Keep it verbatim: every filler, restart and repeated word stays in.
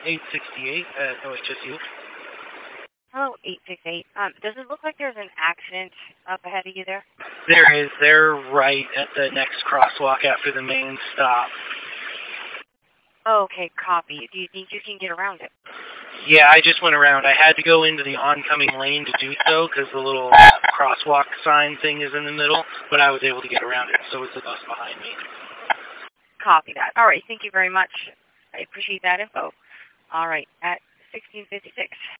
eight sixty-eight at O H S U. Hello, eight six eight. Um, does it look like there's an accident up ahead of you there? There is. They're right at the next crosswalk after the main stop. Okay, copy. Do you think you can get around it? Yeah, I just went around. I had to go into the oncoming lane to do so because the little crosswalk sign thing is in the middle, but I was able to get around it, so it's the bus behind me. Copy that. All right, thank you very much. I appreciate that info. All right, at sixteen fifty-six.